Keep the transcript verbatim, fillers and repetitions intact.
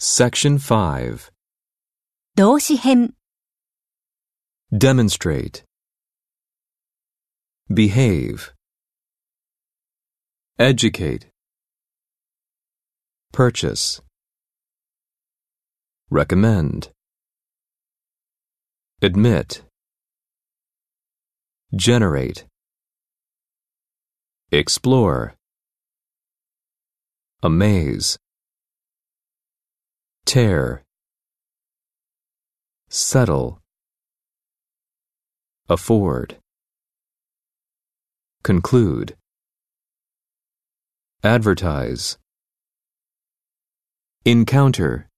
Section five. 動詞編 Demonstrate. Behave. Educate. Purchase. Recommend. Admit. Generate. Explore. Amaze. Tear. Settle. Afford. Conclude. Advertise. Encounter.